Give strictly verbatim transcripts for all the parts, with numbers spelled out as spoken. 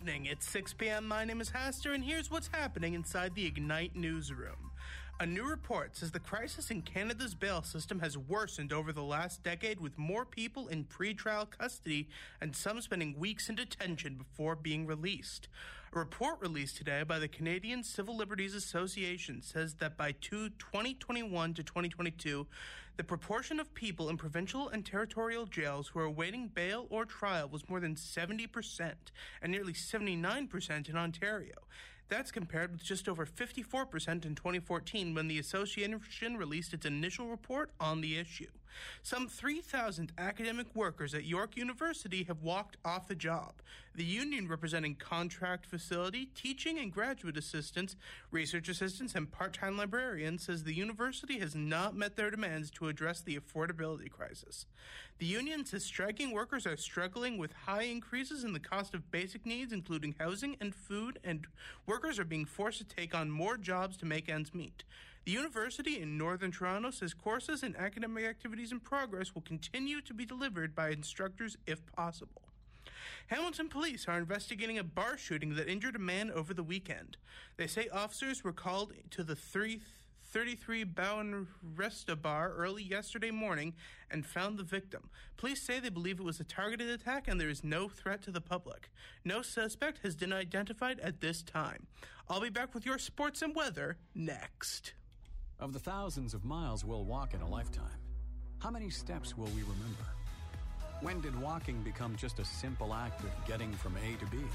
evening. It's six p.m. My name is Haster, and here's what's happening inside the Ignite newsroom. A new report says the crisis in Canada's bail system has worsened over the last decade, with more people in pretrial custody and some spending weeks in detention before being released. A report released today by the Canadian Civil Liberties Association says that by twenty twenty-one to twenty twenty-two, the proportion of people in provincial and territorial jails who are awaiting bail or trial was more than seventy percent, and nearly seventy-nine percent in Ontario. That's compared with just over fifty-four percent in twenty fourteen, when the association released its initial report on the issue. Some three thousand academic workers at York University have walked off the job. The union representing contract facility, teaching and graduate assistants, research assistants, and part-time librarians says the university has not met their demands to address the affordability crisis. The union says striking workers are struggling with high increases in the cost of basic needs, including housing and food, and workers are being forced to take on more jobs to make ends meet. The university in Northern Toronto says courses and academic activities in progress will continue to be delivered by instructors if possible. Hamilton police are investigating a bar shooting that injured a man over the weekend. They say officers were called to the thirty-three Bowen Resta bar early yesterday morning and found the victim. Police say they believe it was a targeted attack and there is no threat to the public. No suspect has been identified at this time. I'll be back with your sports and weather next. Of the thousands of miles we'll walk in a lifetime, how many steps will we remember? When did walking become just a simple act of getting from A to B?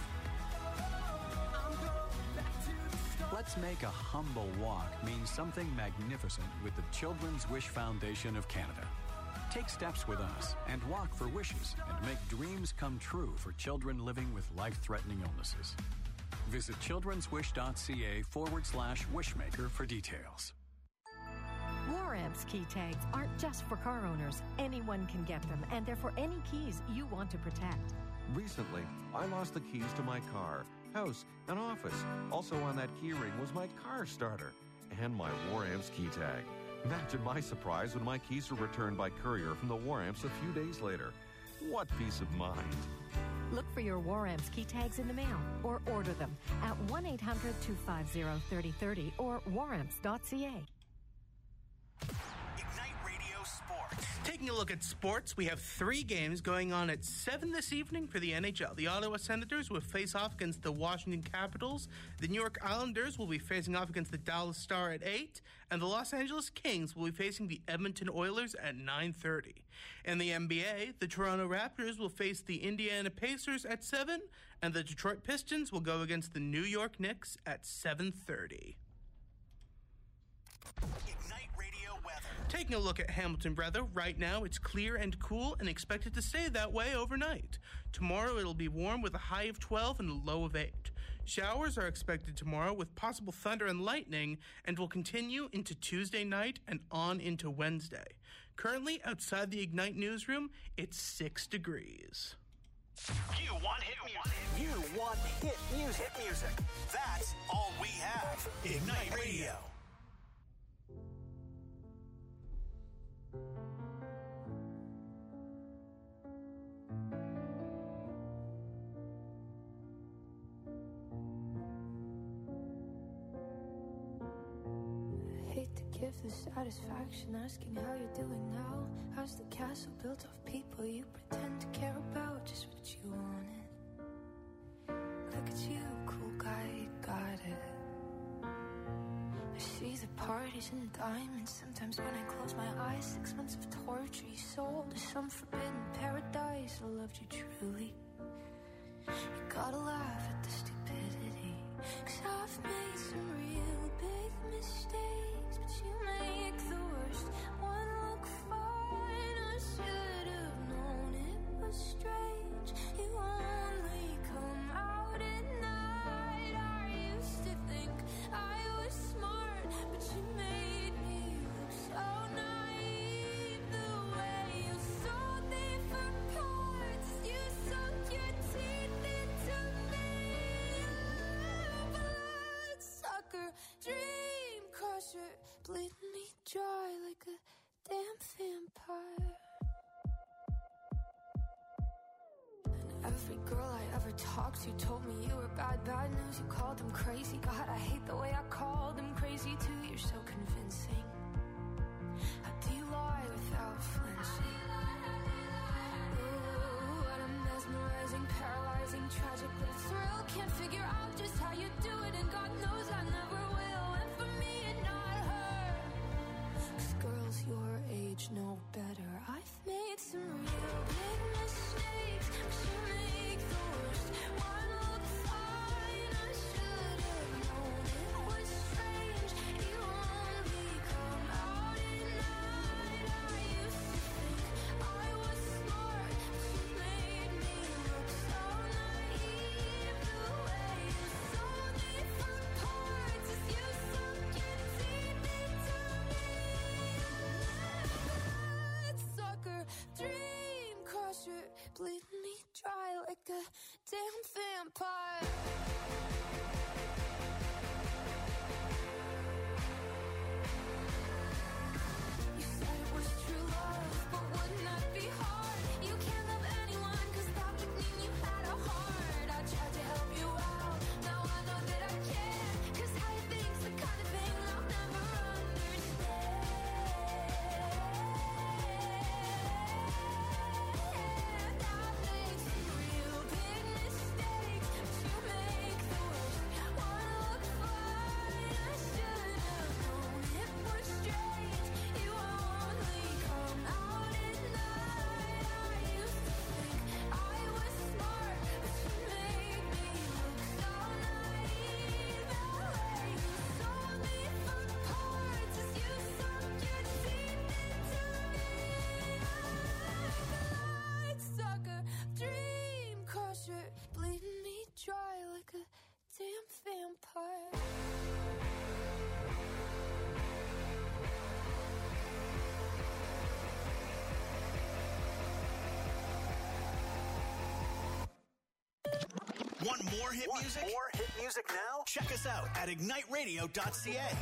Let's make a humble walk mean something magnificent with the Children's Wish Foundation of Canada. Take steps with us and walk for wishes and make dreams come true for children living with life-threatening illnesses. Visit childrenswish.ca forward slash wishmaker for details. War-Amp's key tags aren't just for car owners. Anyone can get them, and they're for any keys you want to protect. Recently, I lost the keys to my car, house, and office. Also on that key ring was my car starter and my War-Amp's key tag. Imagine my surprise when my keys were returned by courier from the War-Amps a few days later. What peace of mind. Look for your War-Amp's key tags in the mail or order them at one eight hundred two five zero three zero three zero or war amps dot c a. Taking a look at sports, we have three games going on at seven this evening for the N H L. The Ottawa Senators will face off against the Washington Capitals. The New York Islanders will be facing off against the Dallas Star at eight. And the Los Angeles Kings will be facing the Edmonton Oilers at nine thirty. In the N B A, the Toronto Raptors will face the Indiana Pacers at seven. And the Detroit Pistons will go against the New York Knicks at seven thirty. Ignite Radio weather. Taking a look at Hamilton weather, right now it's clear and cool and expected to stay that way overnight. Tomorrow it'll be warm with a high of twelve and a low of eight. Showers are expected tomorrow with possible thunder and lightning and will continue into Tuesday night and on into Wednesday. Currently, outside the Ignite newsroom, it's six degrees. You want hit music. You want hit music. Hit music. That's all we have. Ignite Radio. Give the satisfaction asking how you're doing now. How's the castle built of people you pretend to care about? Just what you wanted. Look at you, cool guy, you got it. I see the parties and the diamonds. Sometimes when I close my eyes, six months of torture you sold to some forbidden paradise. I loved you truly. You gotta laugh at the stupidity, 'cause I've made some real big mistakes, but you make the worst one look fine. I should have known it was strange. You only come out at night. I used to think I was smart, but you made me look so naive. The way you sold me for parts, you sunk your teeth into me. Blood sucker, dream crusher, bleeding me dry like a damn vampire. And Every girl I ever talked to told me you were bad, bad news. You called them crazy. God, I hate the way I called them crazy too. You're so convincing. How do you lie without flinching? Ooh, what a mesmerizing, paralyzing, tragic little thrill. Can't figure out just how you do it, and God knows I never will. And for me and not her, 'cause girls your age know better. I've made some real big mistakes, but you make the worst. One look fine, I should have known it was strange. You only come out at night. I used to think I was smart, but you made me look so naive. The way you sold me for parts as you sunk your teeth into me. That sucker, dream crusher, bleeding me dry like a damn vampire. You said it was true love, but wouldn't that be hard? You can't love anyone, 'cause that would mean you had a heart. I tried to help you out, now I know that I can't, 'cause how you think's the kind of thing I'll never understand. I've made some real big mistakes, but you make the worst. One look fine, I should have known it was strange. You only come out at night. I used to think I was smart, but you made me look so naive. The way you sold me for parts as you sunk your teeth into me. Light sucker, dream crusher, bleeding me dry like a damn vampire. Want more hit Want music? more hit music now? Check us out at ignite radio dot c a.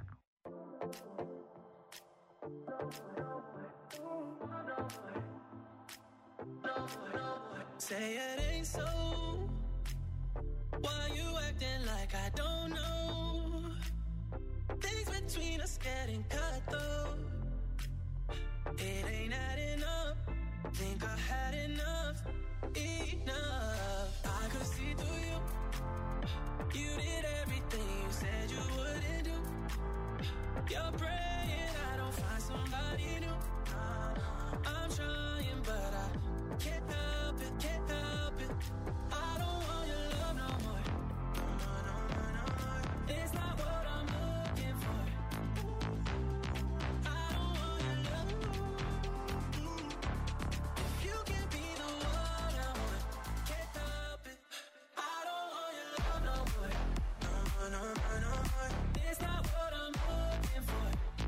Say it ain't so. Why you acting like I don't know? Things between us getting cut though. It ain't adding up. Think I had enough. Enough. I could see through you. You did everything you said you wouldn't do. You're praying I don't find somebody new. I'm trying, but I can't help it, can't help it. I don't want your love no more. No, no, no, no, no. It's not what I'm looking for. I don't want your love. If you can't be the one I want, can't help it. I don't want your love no more. No, no, no, no more. It's not what I'm looking for.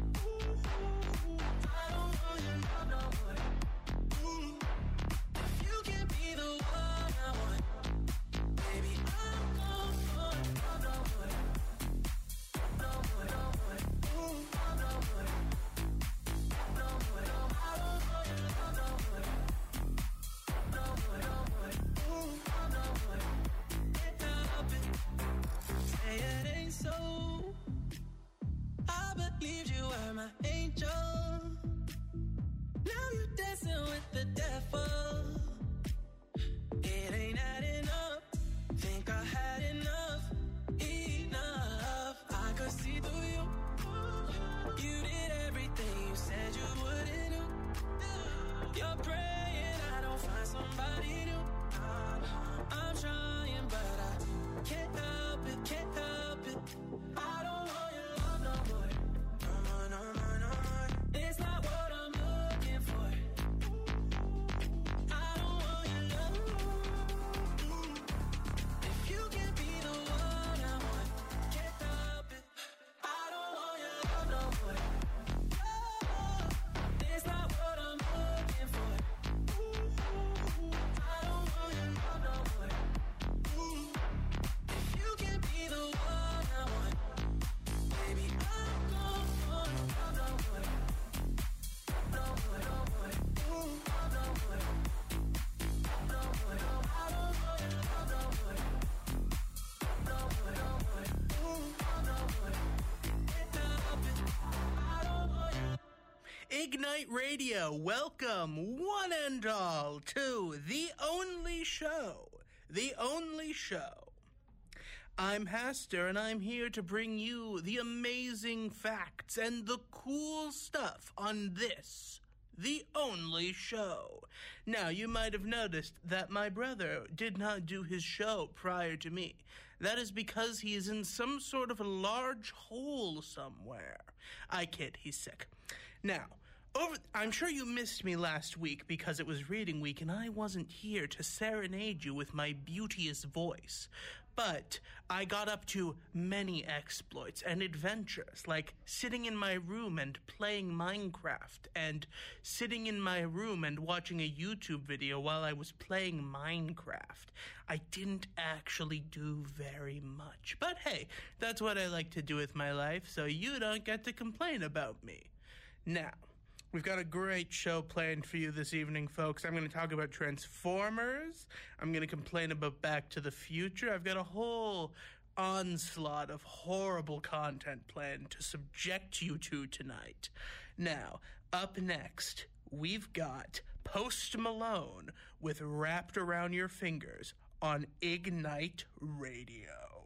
Ignite Radio, welcome one and all to the only show, the only show. I'm Haster, and I'm here to bring you the amazing facts and the cool stuff on this, the only show. Now, you might have noticed that my brother did not do his show prior to me. That is because he is in some sort of a large hole somewhere. I kid, he's sick. Now, over, I'm sure you missed me last week because it was reading week and I wasn't here to serenade you with my beauteous voice. But I got up to many exploits and adventures, like sitting in my room and playing Minecraft, and sitting in my room and watching a YouTube video while I was playing Minecraft. I didn't actually do very much, but hey, that's what I like to do with my life, so you don't get to complain about me. Now, we've got a great show planned for you this evening, folks. I'm going to talk about Transformers. I'm going to complain about Back to the Future. I've got a whole onslaught of horrible content planned to subject you to tonight. Now, up next, we've got Post Malone with Wrapped Around Your Fingers on Ignite Radio.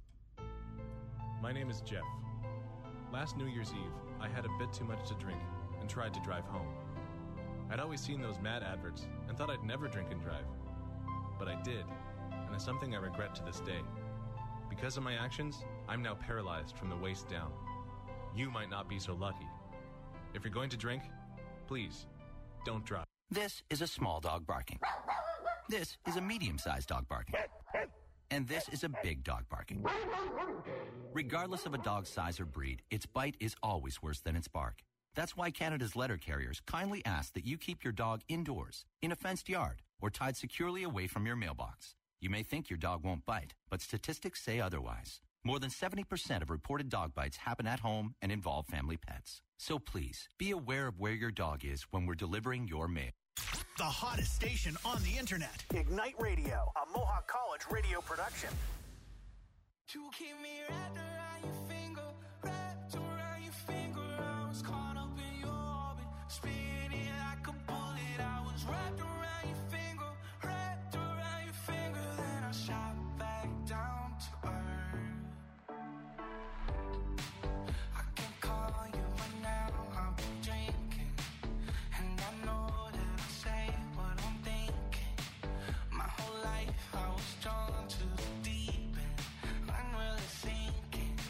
My name is Jeff. Last New Year's Eve, I had a bit too much to drink and tried to drive home. I'd always seen those mad adverts and thought I'd never drink and drive. But I did, and it's something I regret to this day. Because of my actions, I'm now paralyzed from the waist down. You might not be so lucky. If you're going to drink, please, don't drive. This is a small dog barking. This is a medium-sized dog barking. And this is a big dog barking. Regardless of a dog's size or breed, its bite is always worse than its bark. That's why Canada's letter carriers kindly ask that you keep your dog indoors, in a fenced yard, or tied securely away from your mailbox. You may think your dog won't bite, but statistics say otherwise. More than seventy percent of reported dog bites happen at home and involve family pets. So please, be aware of where your dog is when we're delivering your mail. The hottest station on the internet. Ignite Radio, a Mohawk College radio production. To keep me wrapped around your finger, wrapped around your finger. I was caught up in your orbit, spinning like a bullet. I was wrapped around your finger, wrapped around your finger. Then I shot back down to earth. I can call you right now, I've been drinking, and I know that I say what I'm thinking. My whole life I was drawn to the deep end, I'm really sinking.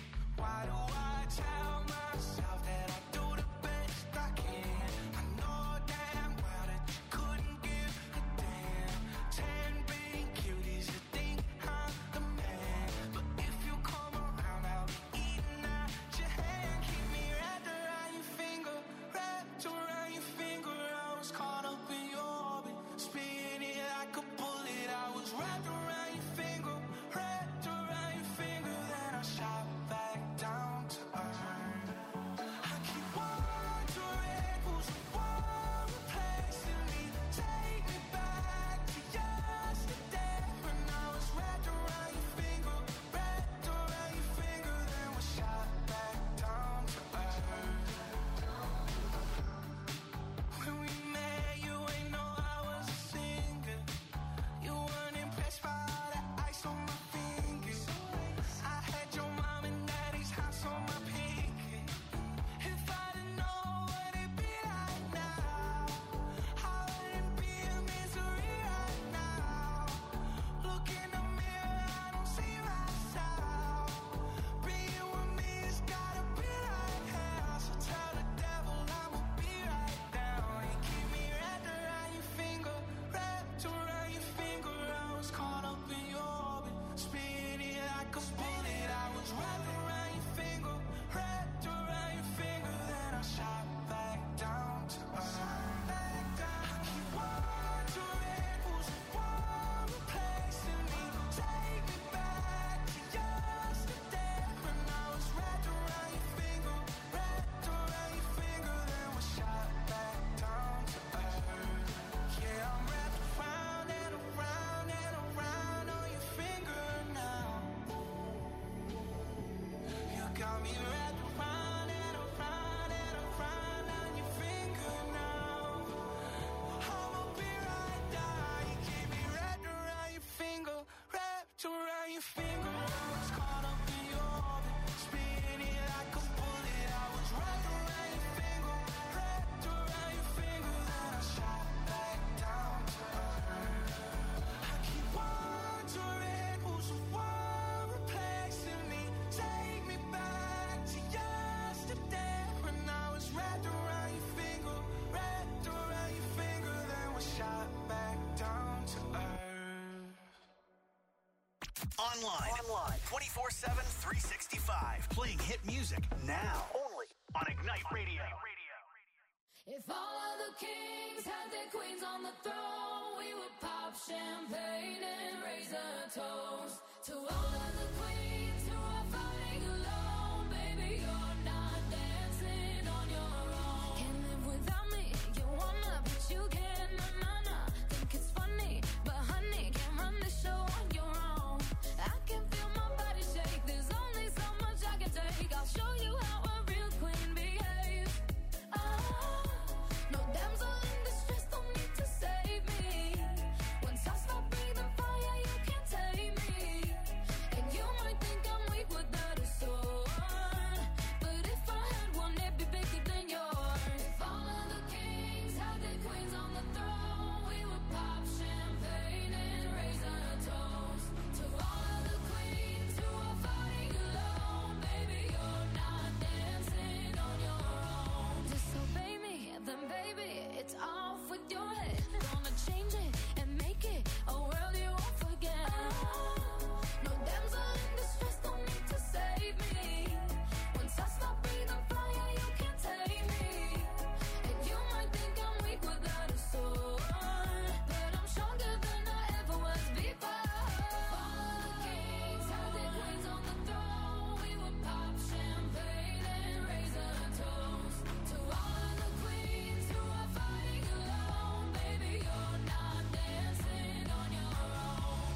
Online. Online. twenty-four seven, three sixty-five. Playing hit music now. Only on Ignite Radio. If all of the kings had their queens on the throne, we would pop champagne and raise a toast to all of the queens who are fighting alone. Baby, you're not dancing on your own. Can't live without me, you wanna, but you can't. Na na na, think it's funny, but honey, can't run the show on your own. I can feel my body shake. There's only so much I can take. I'll show you how a real queen behaves. Oh, no damsel in distress, don't need to save me. Once I stop breathing fire, you can't take me. And you might think I'm weak without a sword, but if I had one, it'd be bigger than yours. If all of the kings had their queens on the throne, we would pop champagne and raise a toast to all of the queens who are fighting alone. Baby, you're not dancing on your own. Disobey me, then baby, it's off with your head. Gonna change it and make it a world you won't forget. No damsel in distress, don't need to save me. Once I stop breathing fire, you can't take me. And you might think I'm weak without a sword, but I'm stronger than I ever was before. All the kings had their queens on the throne. We would pop champagne and raise a toast to all of the queens who are fighting alone. Baby, you're not dancing on your own.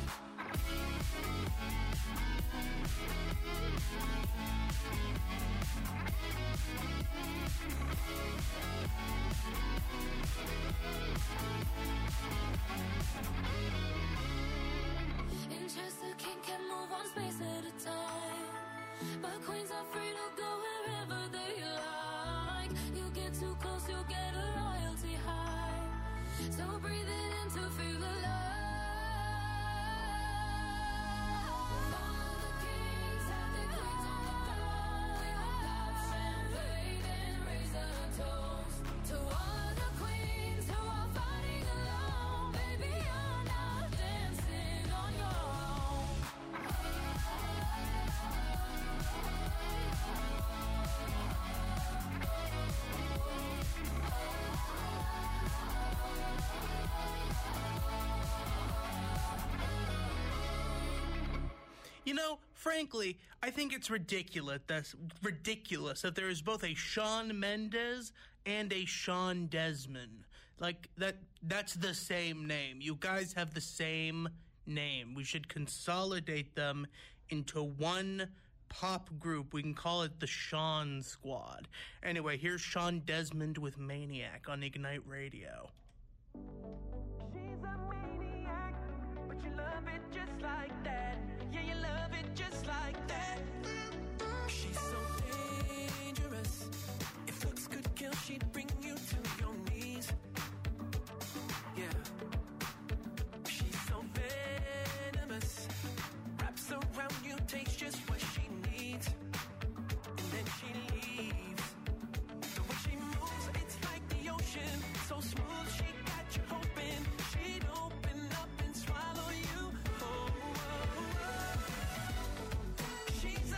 Interest the king can move one space at a time, but queens are free to go wherever they like. You get too close, you'll get a royalty high. So breathe it in to feel the love. All of the kings have their queens on the throne. We will pop champagne and raise a toast to all of the queens who are fighting alone. Baby, you're not dancing on your own. You know, frankly, I think it's ridiculous. That's ridiculous that there is both a Shawn Mendes and a Sean Desmond. Like that. That's the same name. You guys have the same name. We should consolidate them into one pop group. We can call it the Sean Squad. Anyway, here's Sean Desmond with Maniac on Ignite Radio. She's a maniac, but you love it just like that. Yeah, you love it just like that. She's so dangerous. If looks could kill, she'd bring you to your knees. Yeah. She's so venomous. Wraps around you, takes just what she needs. And then she leaves. The way she moves, it's like the ocean. So smooth, she got you hoping she'd open up and swallow you. Oh, oh, oh. She's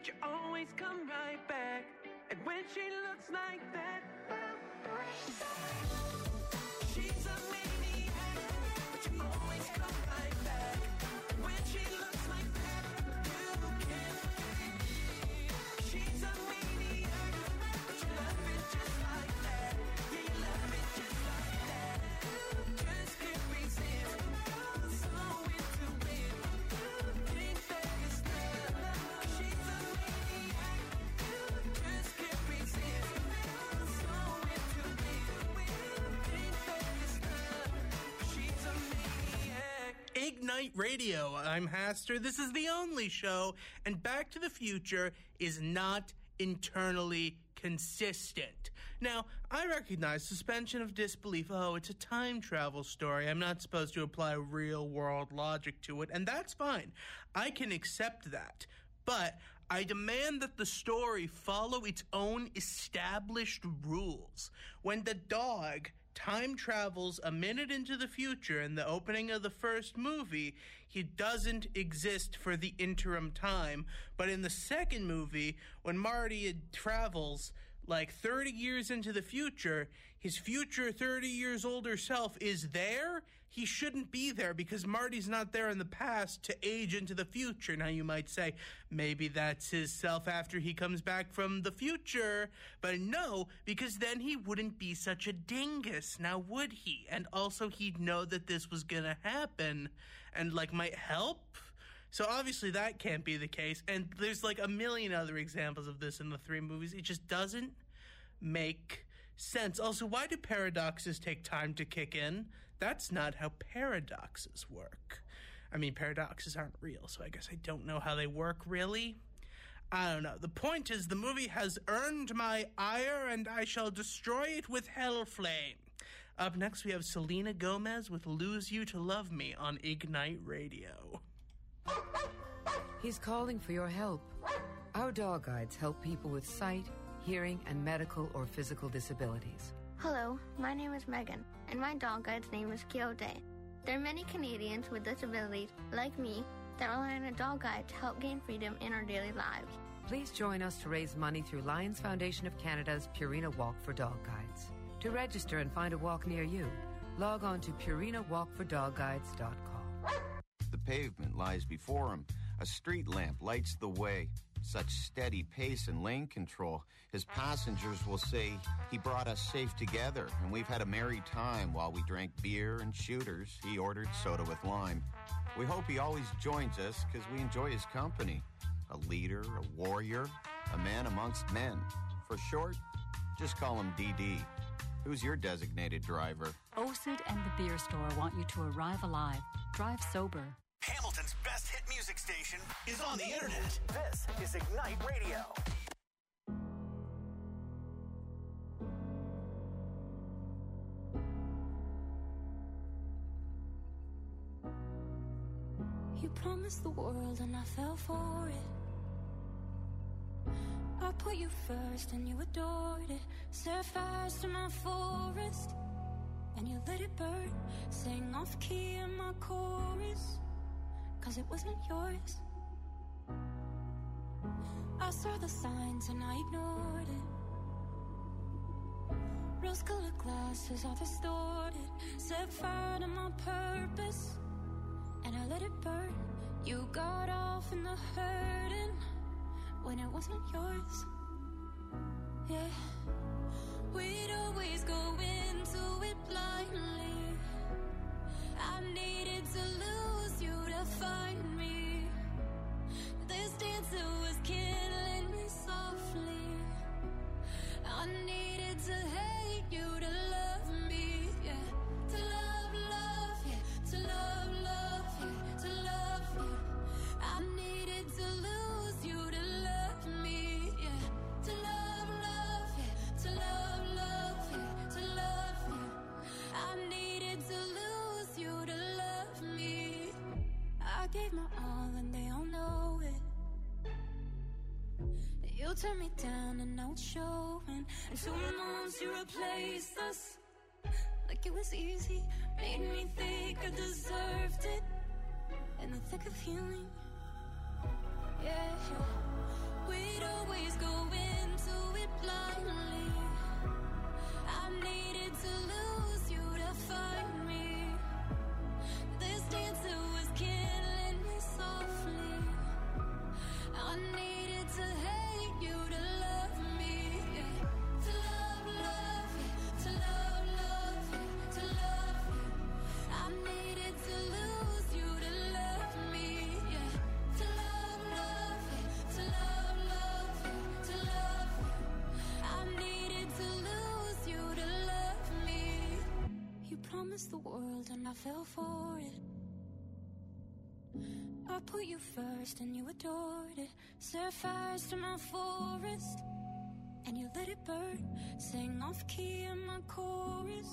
but you always come right back. And when she looks like that, she's a maniac, but you always come right back. And when she looks like that, you can't believe. She's a maniac, but you love it just like that. Yeah, you love it just like that. Just can't resist. So into it. Think that it's love. She's a maniac. Just can't resist. So into it. Think that it's love. She's a maniac. Ignite Radio. I'm Haster. This is the only show, and Back to the Future is not internally consistent. Now, I recognize suspension of disbelief. Oh, it's a time travel story. I'm not supposed to apply real-world logic to it, and that's fine. I can accept that. But I demand that the story follow its own established rules. When the dog time travels a minute into the future in the opening of the first movie, he doesn't exist for the interim time. But in the second movie, when Marty travels like thirty years into the future, his future thirty years older self is there. He shouldn't be there because Marty's not there in the past to age into the future. Now you might say, maybe that's his self after he comes back from the future. But no, because then he wouldn't be such a dingus, now would he? And also he'd know that this was gonna happen and like might help. So obviously that can't be the case. And there's like a million other examples of this in the three movies. It just doesn't make sense. Also, why do paradoxes take time to kick in? That's not how paradoxes work. I mean, paradoxes aren't real, so I guess I don't know how they work, really. I don't know. The point is, the movie has earned my ire, and I shall destroy it with hellflame. Up next, we have Selena Gomez with Lose You to Love Me on Ignite Radio. He's calling for your help. Our dog guides help people with sight, hearing, and medical or physical disabilities. Hello, my name is Megan, and my dog guide's name is Quixote. There are many Canadians with disabilities, like me, that rely on a dog guide to help gain freedom in our daily lives. Please join us to raise money through Lions Foundation of Canada's Purina Walk for Dog Guides. To register and find a walk near you, log on to purina walk for dog guides dot com. The pavement lies before him. A street lamp lights the way. Such steady pace and lane control. His passengers will say he brought us safe together, and we've had a merry time while we drank beer and shooters. He ordered soda with lime. We hope he always joins us because we enjoy his company. A leader, a warrior, a man amongst men. For short, just call him D D. Who's your designated driver? O S U D and the Beer Store want you to arrive alive. Drive sober. Hamilton's best hit music station is on the internet. This is Ignite Radio. You promised the world and I fell for it. I put you first and you adored it. Set fires to my forest and you let it burn. Sang off key in my chorus, cause it wasn't yours. I saw the signs and I ignored it. Rose-colored glasses all distorted. Set fire to my purpose and I let it burn. You got off in the hurting when it wasn't yours. Yeah, we'd always go into it blindly. I needed to lose you to find me. This dancer was killing me softly. I needed to hate you to love me, yeah. To love, love, yeah. To love, love, yeah. To love, yeah. I needed to lose you to love me, yeah. To love, love, yeah. To love, love, yeah. To love, yeah. I needed to lose you to love me. I gave my all and they all know it. You turned me down and now it's showing. And two months you replaced us like it was easy. Made me think I deserved it in the thick of healing. Yeah, we and I fell for it. I put you first and you adored it. Set fires to my forest and you let it burn. Sang off key in my chorus.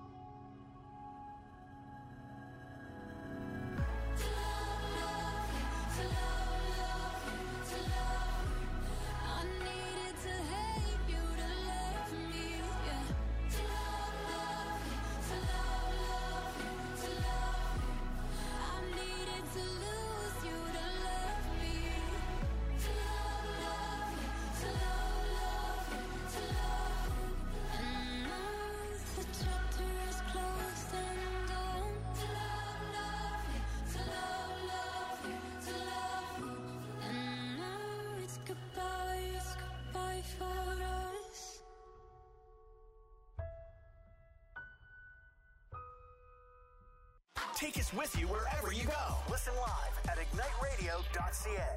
To love, love you, to love, love you, to love you. I needed to hate you to love me, yeah. To love, love you, to love, love you, to love you. I needed to lose you to love me. To love, love you, to love, love you, to love you. And now the chapter is closed and done. To love, love you, to love, love you, to love you. And now it's goodbye, it's goodbye for us. Take us with you wherever you go. Listen live at ignite radio dot c a.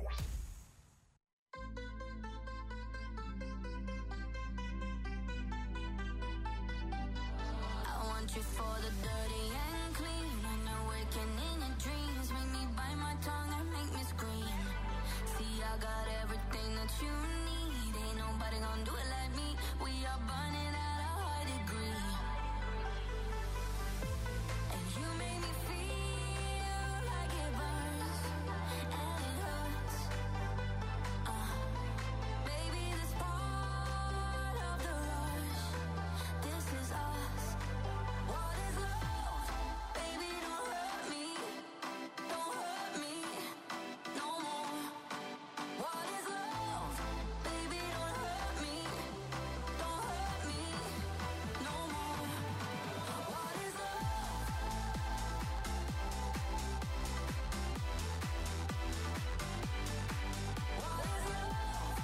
I want you for the dirty and clean. When you're waking in your dreams, make me bite my tongue and make me scream. See, I got everything that you need. Ain't nobody gonna do it like me. We are burning at a high degree. And you make me feel like it burns and it hurts. Uh, baby, this part of the rush. This is us. What is love? Baby, don't hurt me. Don't hurt me no more. What is love? Baby, don't hurt me. Don't hurt me no more. What is love? What is love?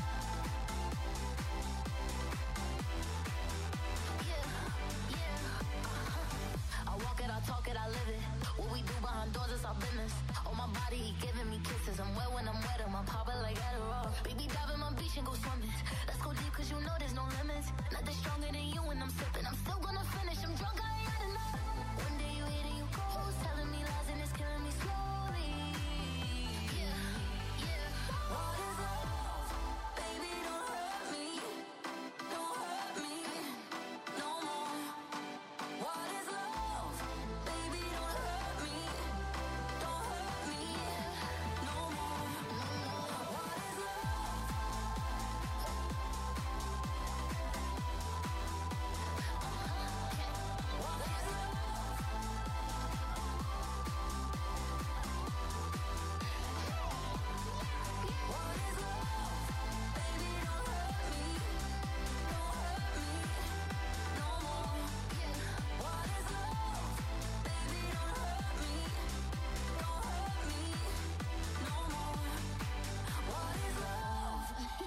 Yeah, yeah, uh-huh. I walk it, I talk it, I live it. What we do behind doors is our business. On my body, he giving me kisses. I'm wet when I'm wet, I'm popping like Adderall. Baby, dive in my beach and go swimming. Let's go deep, cause you know there's no limits. Nothing stronger than you when I'm sipping. I'm still gonna finish, I'm drunk, I ain't had enough. One day you hit and you close, telling me lies and it's killing me slowly. Yeah, yeah. What is love? Baby, don't hurt me. Don't hurt me no more. What is love? Baby, don't hurt me. Don't hurt me no more. What is love? What is love? What is love? Baby, don't hurt me. Don't hurt me no more. What is love? Baby, don't hurt me. Don't hurt me no more. What is love?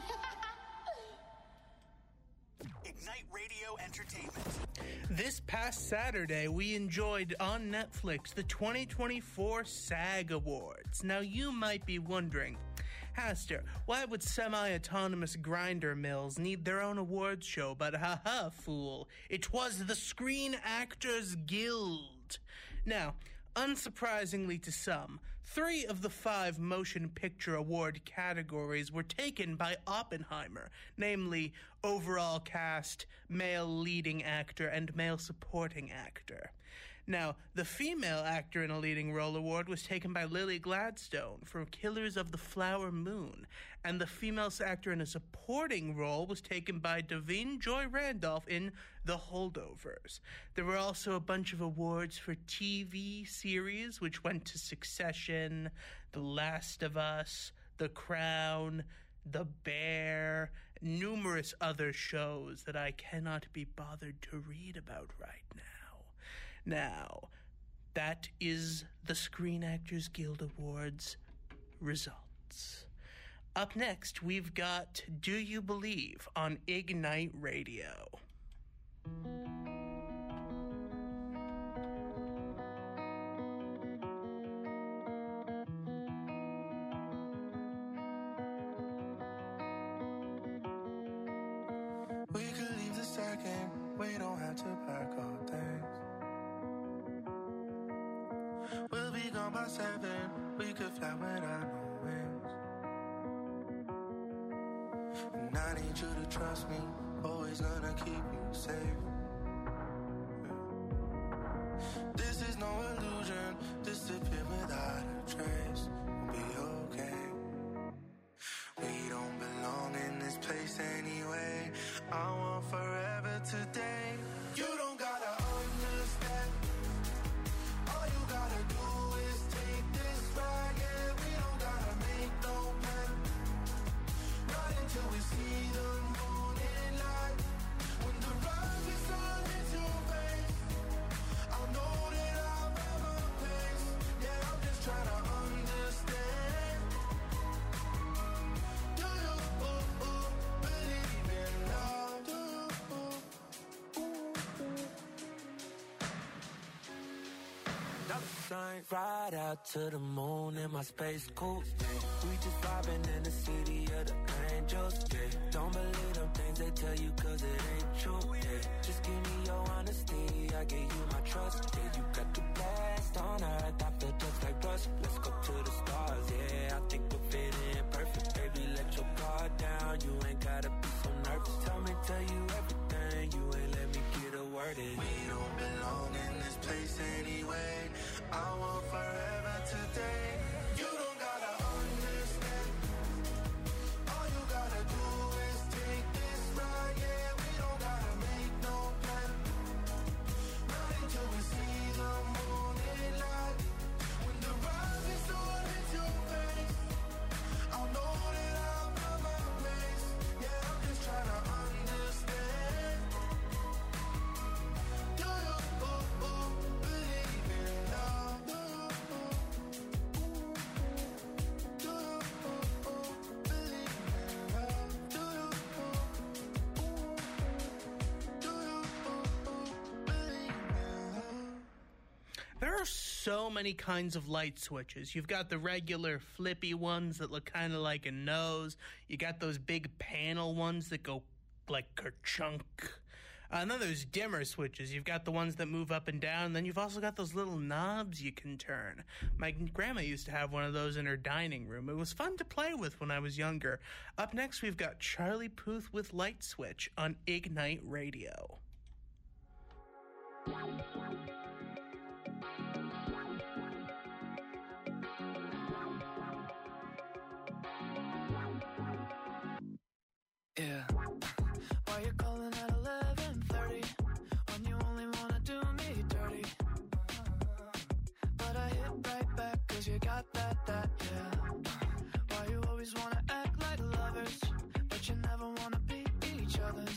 Ignite Radio Entertainment. This past Saturday, we enjoyed on Netflix the twenty twenty-four SAG Awards. Now, you might be wondering, Haster, why would semi-autonomous grinder mills need their own awards show? But haha, fool, it was the Screen Actors Guild. Now, unsurprisingly to some, three of the five Motion Picture Award categories were taken by Oppenheimer, namely overall cast, male leading actor, and male supporting actor. Now, the female actor in a leading role award was taken by Lily Gladstone for Killers of the Flower Moon, and the female actor in a supporting role was taken by Davine Joy Randolph in The Holdovers. There were also a bunch of awards for T V series, which went to Succession, The Last of Us, The Crown, The Bear, numerous other shows that I cannot be bothered to read about right now. Now, that is the Screen Actors Guild Awards results. Up next, we've got Do You Believe on Ignite Radio. We could leave the second, we don't have to pack our things. gone by seven. We could fly without no wings. And I need you to trust me. Always gonna keep you safe. This is no illusion. Disappear without a trace. We'll be okay. We don't belong in this place anyway. I want forever today. You don't gotta understand. All you gotta do is take this ride. Yeah, we don't gotta make no plan. Not until we see the morning light. When the rising sun hits your face, I'll know that I've ever place. Yeah, I'm just trying to understand. Do you ooh, ooh, believe in love? Do you ooh, ooh, ooh. Sunshine, ride out to the moon in my space coupe. We just vibing in the city of the angels. Yeah. Don't believe them things they tell you cause it ain't true. Yeah. Just give me your honesty, I give you my trust. Yeah, you got the best on earth, I feel just like rust. Let's go to the stars, yeah, I think we'll fit in perfect. Baby, let your guard down, you ain't gotta be so nervous. Tell me, tell you everything, you ain't let me get a word in. We don't belong in this place anyway. I want forever today. You don't gotta understand. All you gotta do is take this ride. Yeah, we don't gotta make no plan. Not until we see the morning light. When the rising sun hits your face, I'll know that I've got my place. Yeah, I'm just trying to understand. Do you ooh, ooh, believe in love? Do you ooh, ooh, do you ooh, ooh, believe in love? Do you ooh, ooh, do you ooh, ooh, believe in love? There are so many kinds of light switches. You've got the regular flippy ones that look kind of like a nose. You got those big panel ones that go like kerchunk. Uh, and then there's dimmer switches. You've got the ones that move up and down. And then you've also got those little knobs you can turn. My grandma used to have one of those in her dining room. It was fun to play with when I was younger. Up next, we've got Charlie Puth with Light Switch on Ignite Radio. Yeah. Why you calling at eleven thirty when you only wanna do me dirty? But I hit right back cause you got that, that, yeah. Why you always wanna act like lovers, but you never wanna be each other's?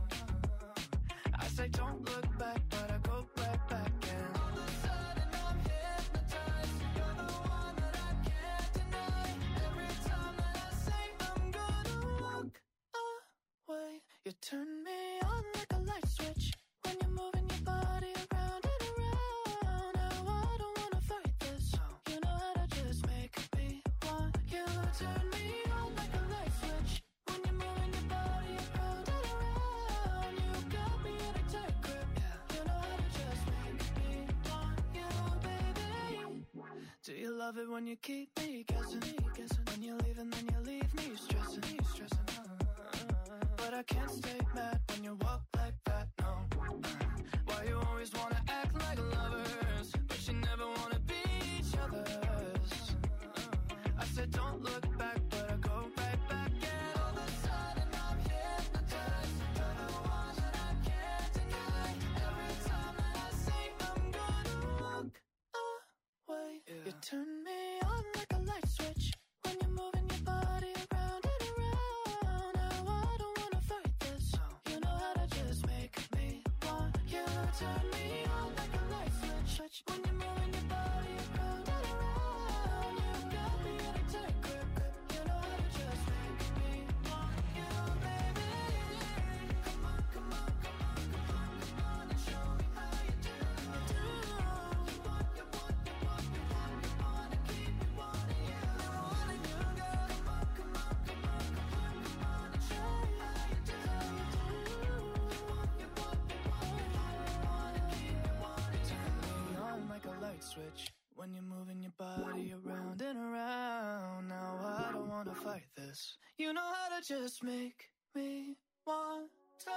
I say don't look back, but I go right back and all of a sudden I'm hypnotized. You're the one that I can't deny. Every time that I say I'm gonna walk away, you turn me on like a light switch when you're moving your body around and around. Now I don't wanna fight this. You know how to just make me want you. Turn me on like a light switch when you're moving your body around and around. You got me in a tight grip. You know how to just make me want you, baby. Do you love it when you keep me guessing? When you leave and then you leave me stressing, me stressing. But I can't stay mad when you walk like that, no. Why you always wanna act like lovers, but you never wanna be each other's? I said don't look back, but I go right back. And all of a sudden I'm hypnotized. You're the one that I can't deny. Every time that I say I'm gonna walk away, yeah. You turn me on like a light switch when you're moving your body around and around. Now I don't wanna fight this. You know how to just make me want you. Turn me on like a light switch when you're moving your body around and around. You got me in a tight grip. You know how to just make me want you, baby. Come on, come on, come on, come on, come on and show me how you do. Do you want, you want, you want, you want, you wanna keep me wanting you, wanting you, girl. Come on, come on, come on, come on, come on and show me how you do. You want, you want, you want, you want, you wanna keep me wanna fight this. You know how to just make me want to.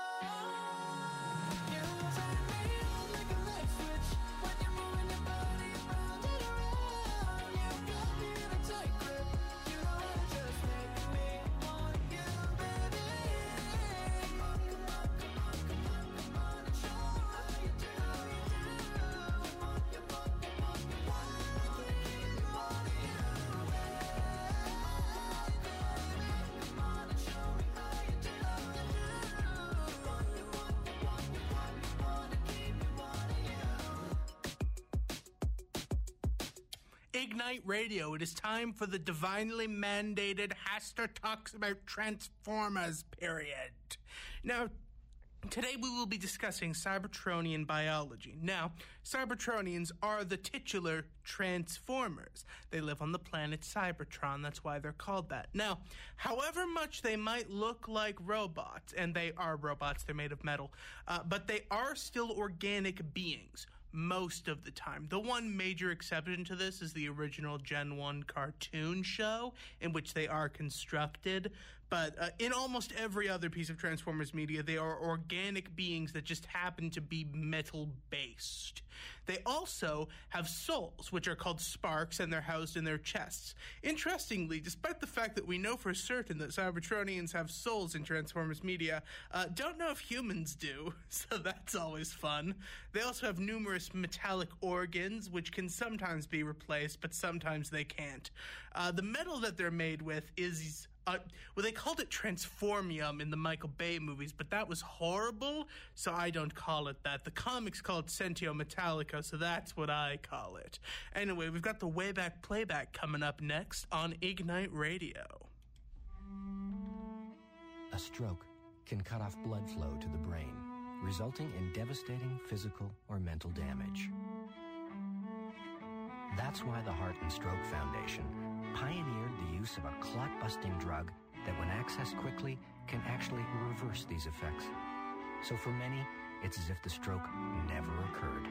You turn me on like a light switch when you're moving your body around and around. You got me in a tight grip. You know how to just make me want you, baby. Come on, come on, come on, come on, come on, and show me how you do, how you do. Come on, come on, come on, come on, I can't keep you wanting you. Come on and show me how you do, how you do. You want, you want, you want, you want, you want to keep you wanting you. Ignite Radio, it is time for the divinely mandated Haster Talks About Transformers period. Now, today we will be discussing Cybertronian biology. Now, Cybertronians are the titular Transformers. They live on the planet Cybertron, that's why they're called that. Now, however much they might look like robots, and they are robots, they're made of metal, uh, but they are still organic beings. Most of the time. The one major exception to this is the original Gen one cartoon show, in which they are constructed. But uh, in almost every other piece of Transformers media, they are organic beings that just happen to be metal-based. They also have souls, which are called sparks, and they're housed in their chests. Interestingly, despite the fact that we know for certain that Cybertronians have souls in Transformers media, uh, don't know if humans do, so that's always fun. They also have numerous metallic organs, which can sometimes be replaced, but sometimes they can't. Uh, the metal that they're made with is... Uh, well, they called it transformium in the Michael Bay movies, but that was horrible, so I don't call it that. The comics call it Sentio Metallica, so that's what I call it. Anyway, we've got the Wayback Playback coming up next on Ignite Radio. A stroke can cut off blood flow to the brain, resulting in devastating physical or mental damage. That's why the Heart and Stroke Foundation pioneered the use of a clot-busting drug that, when accessed quickly, can actually reverse these effects. So for many, it's as if the stroke never occurred.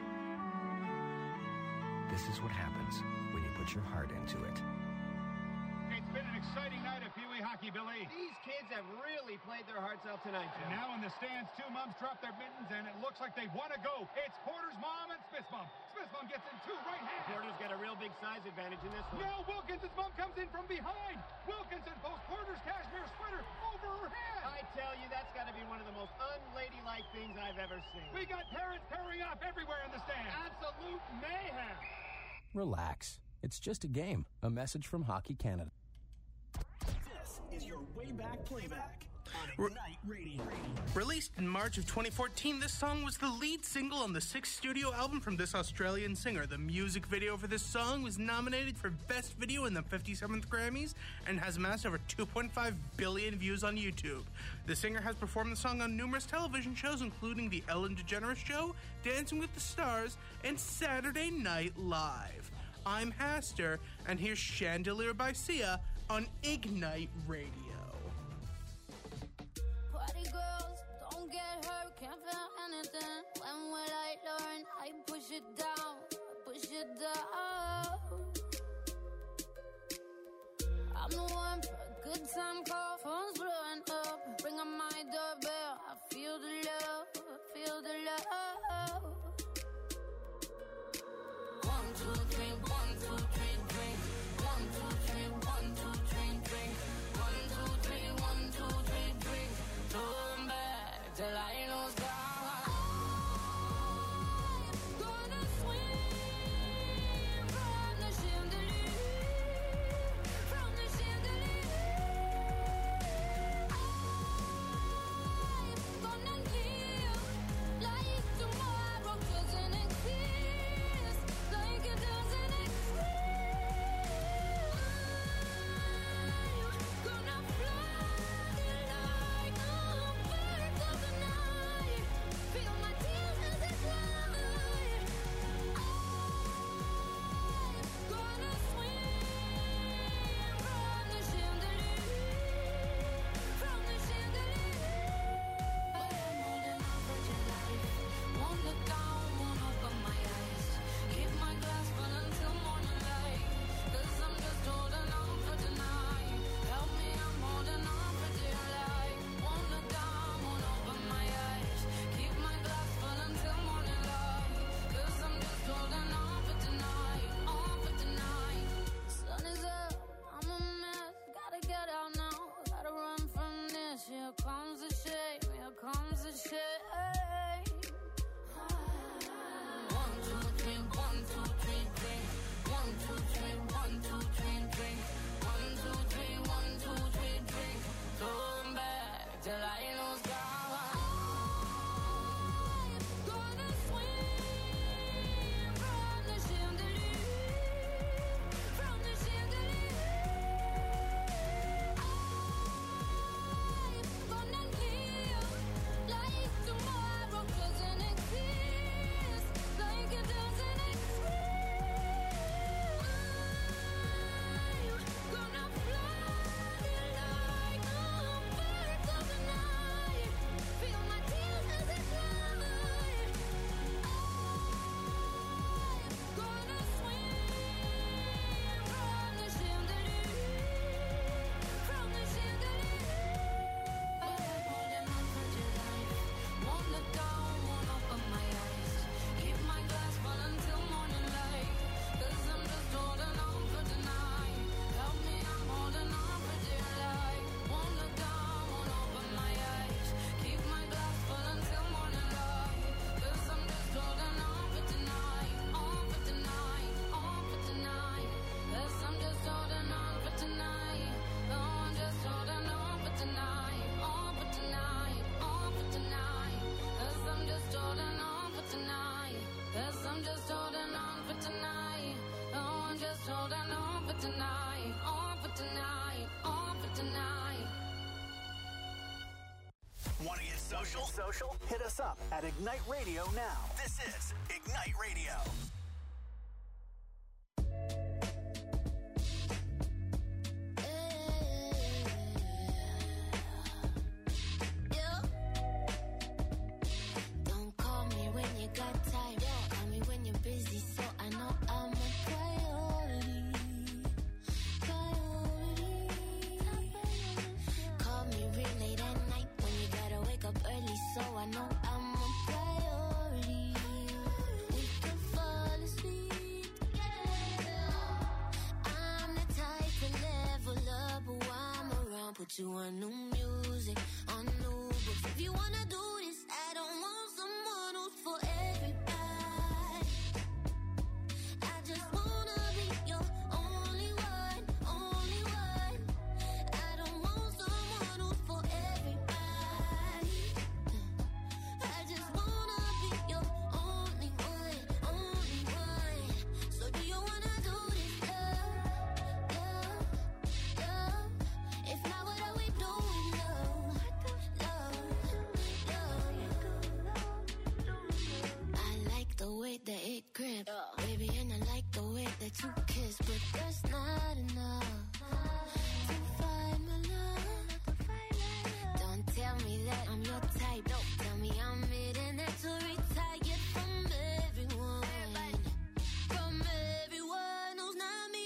This is what happens when you put your heart into it. It's been an exciting night of Pee Wee hockey, Billy. These kids have really played their hearts out tonight, Jim. And now in the stands, two moms drop their mittens, and it looks like they want to go. It's Porter's mom and Smith's mom. Smith's mom gets in two right hands. Porter's got a real big size advantage in this one. No, Wilkinson's mom comes in from behind. Wilkinson pulls Porter's cashmere sweater over her head. I tell you, that's got to be one of the most unladylike things I've ever seen. We got parents pairing up everywhere in the stands. Absolute mayhem. Relax. It's just a game. A message from Hockey Canada. This is your Wayback Playback on Ignite Radio. Released in March of twenty fourteen, this song was the lead single on the sixth studio album from this Australian singer. The music video for this song was nominated for Best Video in the fifty-seventh Grammys and has amassed over two point five billion views on YouTube. The singer has performed the song on numerous television shows, including The Ellen DeGeneres Show, Dancing with the Stars, and Saturday Night Live. I'm Haster, and here's Chandelier by Sia on Ignite Radio. Party girls, don't get hurt, can't feel anything. When will I learn? I push it down, push it down. I'm the one for a good time call, phone's blowing up. Ring on my doorbell, I feel the love, I feel the love. One, two, three, one, two, three, drink. One, two, three, one, two, three, drink. One, two, three, one, two, three, drink. Turn back till I lose God. I'm gonna swing from the chandelier, from the chandelier. social? Social? Hit us up at Ignite Radio now. This is Ignite Radio. Don't call me when you got time. Call me when you're busy, so I know I'm a priority. Priority. Call me real late at night when you gotta wake up early, so I know I'm a priority. We can fall asleep together. I'm the type to level up while I'm around. Put you on new music, on new books. If you wanna do this, I don't want someone who's for everybody. I just wanna be your only one, only one. I don't want someone who's for everybody. I just wanna be your only one, only one. So do you wanna do this, love, love, love? If not, what are we doing, love, love, love? I like the way that it grip, baby, and I like the way that you kiss, but that's not enough to find my love. Don't tell me that I'm your type. Tell me I'm it and that's to retire from everyone, from everyone who's not me.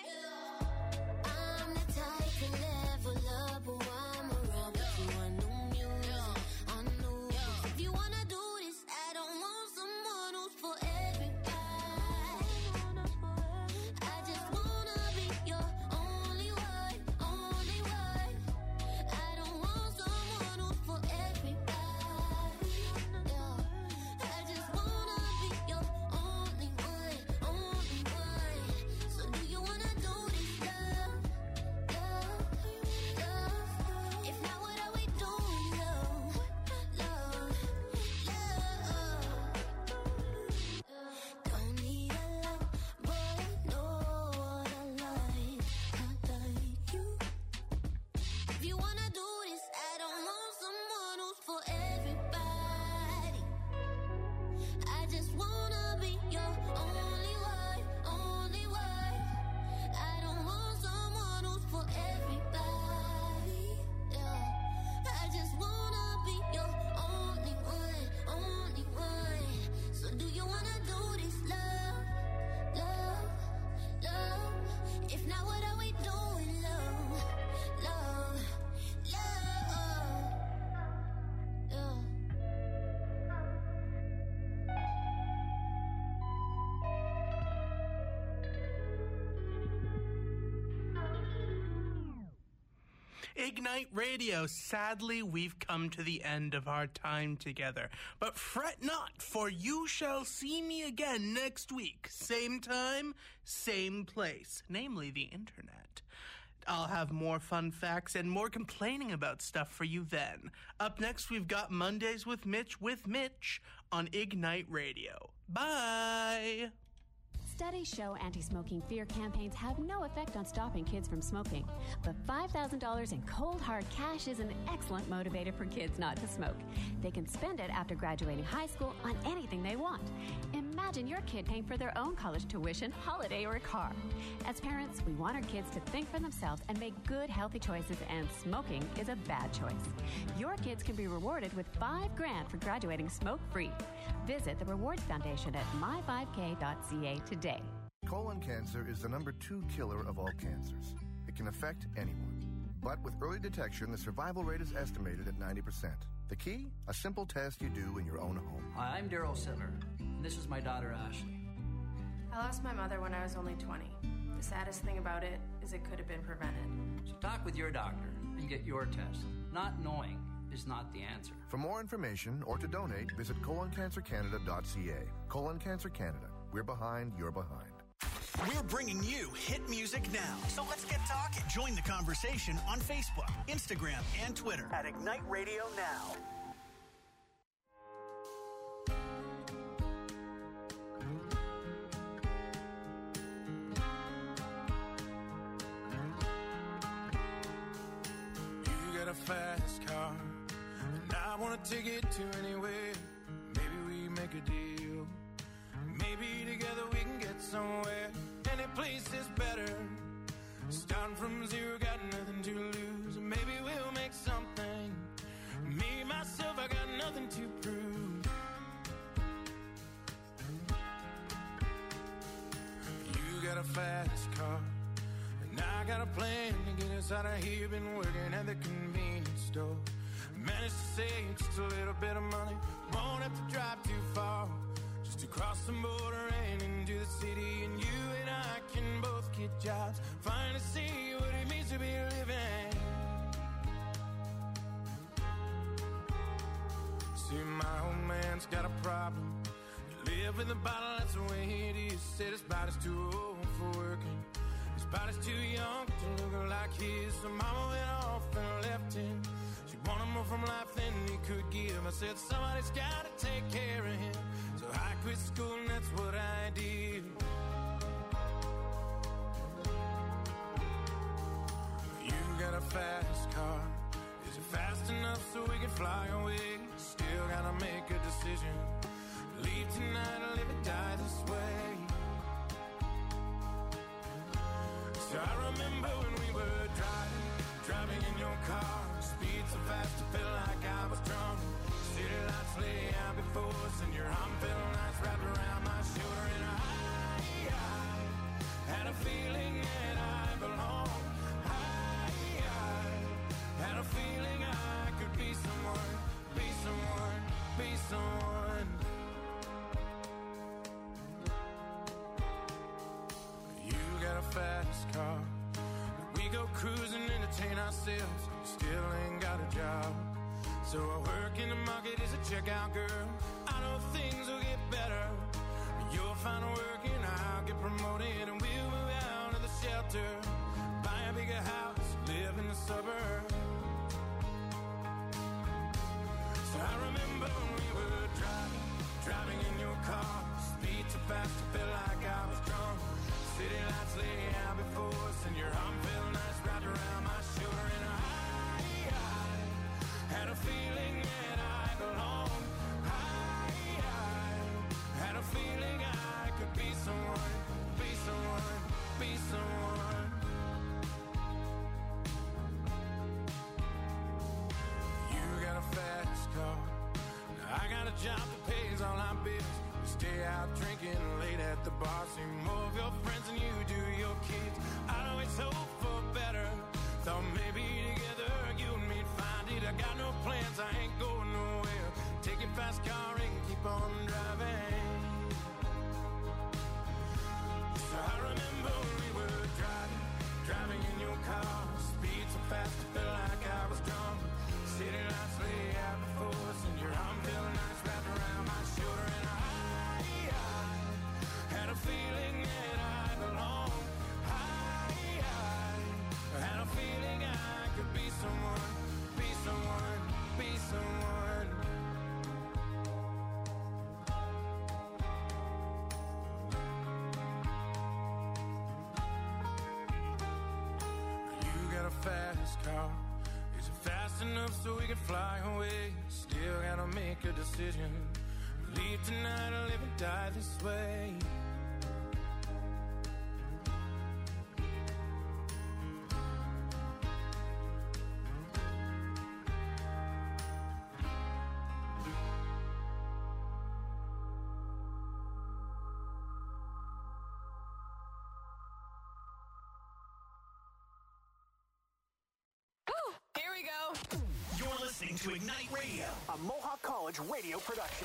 I'm the type to level up while I'm around. Put you on new music, on new books. If you wanna do this, I don't want someone who's for everybody. I just wanna be your only one, only one. I don't want someone who's for everybody. Yeah. I just wanna be your only one, only one. So do you wanna do this, love, love, love? If not, what are we doing, love, love, love? Don't need a lot, but I know what I like. I like you. If you wanna do this, I don't want someone who's for everybody. I just wanna be your only one, only one. I don't want someone who's for everybody. Yeah. I just wanna be your only one, only one. So do you wanna do this, love, love, love? If not, what are we doing, love, love, love, love? Ignite Radio, sadly, we've come to the end of our time together. But fret not, for you shall see me again next week. Same time, same place, namely the internet. I'll have more fun facts and more complaining about stuff for you then. Up next, we've got Mondays with Mitch with Mitch on Ignite Radio. Bye! Studies show anti-smoking fear campaigns have no effect on stopping kids from smoking. But five thousand dollars in cold, hard cash is an excellent motivator for kids not to smoke. They can spend it after graduating high school on anything they want. Imagine your kid paying for their own college tuition, holiday, or a car. As parents, we want our kids to think for themselves and make good, healthy choices, and smoking is a bad choice. Your kids can be rewarded with five grand for graduating smoke-free. Visit the Rewards Foundation at my five k dot c a today. Colon cancer is the number two killer of all cancers. It can affect anyone. But with early detection, the survival rate is estimated at ninety percent. The key? A simple test you do in your own home. Hi, I'm Daryl Sittler, and this is my daughter, Ashley. I lost my mother when I was only twenty. The saddest thing about it is it could have been prevented. So talk with your doctor and get your test. Not knowing is not the answer. For more information or to donate, visit colon cancer canada dot c a. Colon Cancer Canada. We're behind, you're behind. We're bringing you hit music now. So let's get talking. Join the conversation on Facebook, Instagram, and Twitter at Ignite Radio Now. You got a fast car, and I I want a ticket to anywhere. Maybe we make a deal. Maybe together we can get somewhere. Any place is better. Starting from zero, got nothing to lose. Maybe we'll make something. Me, myself, I got nothing to prove. You got a fast car, and I got a plan to get us out of here. Been working at the convenience store. Managed to save just a little bit of money. Won't have to drive too far, just to cross the border and into the city. And you and I can both get jobs, finally see what it means to be living. See, my old man's got a problem. You live with a bottle, that's the way it is. Said his body's too old for working. His body's too young to look like his. So mama went off and left him. She wanted more from life than he could give. I said somebody's gotta take care of him. So I quit school and that's what I did. You got a fast car. Is it fast enough so we can fly away? Still gotta make a decision. Leave tonight or live or die this way. So I remember when we were driving, driving in your car. Speed so fast it felt like I was drunk. City lights lay out before us and your arm felt nice wrapped around my shoulder. And I, I had a feeling that I belonged. I, I had a feeling I could be someone, be someone, be someone. You got a fast car. We go cruising, entertain ourselves. Still ain't got a job. So I work in the market as a checkout girl. I know things will get better. You'll find work and I'll get promoted. And we'll move out of the shelter, buy a bigger house, live in the suburbs. So I remember when we were driving, driving in your car. Speed so fast it felt like I was drunk. City lights lay out before us and your arm felt nice wrapped around my shoulder. And I, I had a feeling that I belonged. I, I had a feeling I could be someone, be someone, be someone. You got a fast car. Now I got a job that pays all our bills. We stay out drinking late at the bar. See more of your friends than you do your kids. I'd always hope for better. Thought maybe together you and me'd find it. I got no plans, I ain't going nowhere. Take your fast car and keep on driving. So I remember when we were driving, driving in your car. Speed so fast it felt like I was drunk. City lights lay out before us and your arm felt nice wrapped around my shoulder. And I, I had a feeling that I belonged. I, I had a feeling I could be someone, be someone, be someone. You got a fast car. Is it fast enough so we can fly away? Still gotta make a decision. Leave tonight or live or die this way. Here we go. You're listening to Ignite Radio, a Mohawk College radio production.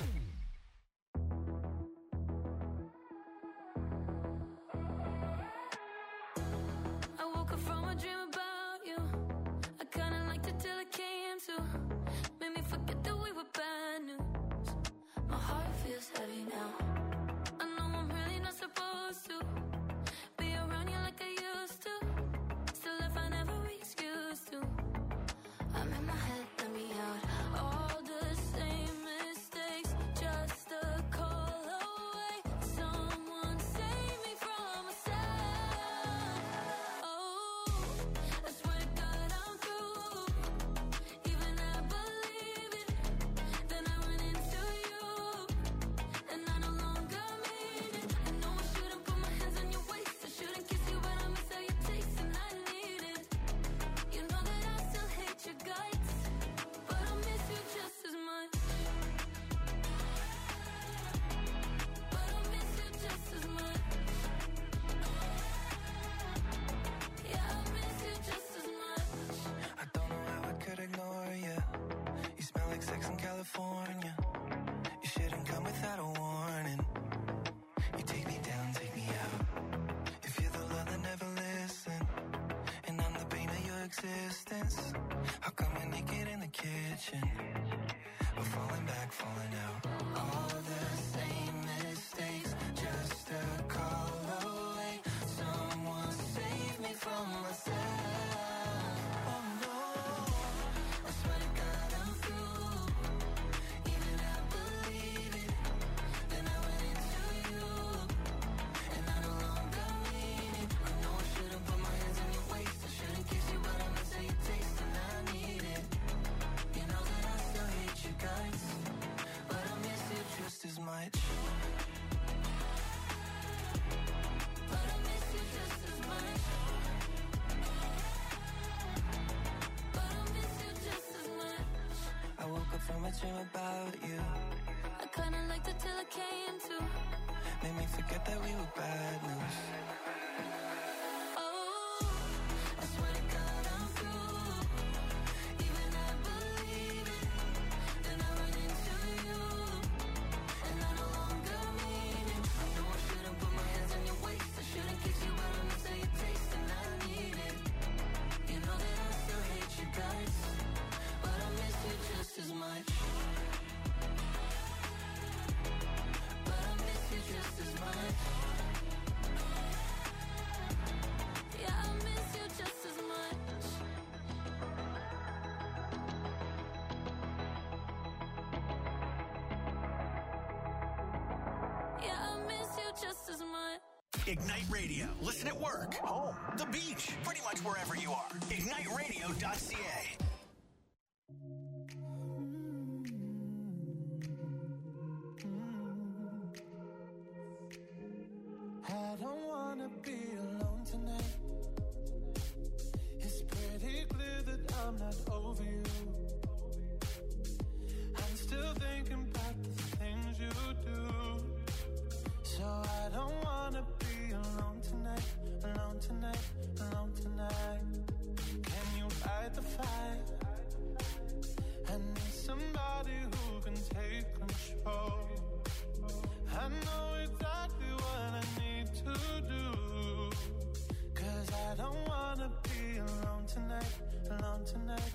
I woke up from a dream about you. I kinda liked it till it came to. Made me forget that we were bad news. My heart feels heavy now. I know I'm really not supposed to be around you like I used to. Still if I never excuse to. I'm in my head, let me out. All the same mistakes. existence. How come we're naked in the kitchen? We're falling back, falling out. All the same mistakes, just a call away. Someone save me from myself. Oh no, I swear to God I'm through. Even I believe it. Then I went into you, and I no longer mean it. I know I shouldn't put my hands on your waist. I shouldn't kiss you, but I miss how you taste, and I need it. You know that I still hate you guys, but I miss you just as much. But I miss you just as much. But I miss you just as much. I woke up from a dream about you. I kinda liked it till it came to. Made me forget that we were bad news. Oh, I swear to God I'm through. Even I believe it. Then I run into you, and I no longer mean it. I know I shouldn't put my hands on your waist. I shouldn't kiss you, but I miss how you taste, and I need it. You know that I still hate you guys, but I miss you just as much. But I miss you just as much. Yeah, I miss you just as much. Yeah, I miss you just as much. Ignite Radio. Listen at work, home, the beach, pretty much wherever you are. ignite radio dot c a. I don't wanna be alone tonight. It's pretty clear that I'm not over you. I'm still thinking about the things you do. So I don't wanna be alone tonight, alone tonight, alone tonight. Can you fight the fight? I need somebody who can take control. I know exactly what I need to do. Cause I don't wanna be alone tonight, alone tonight.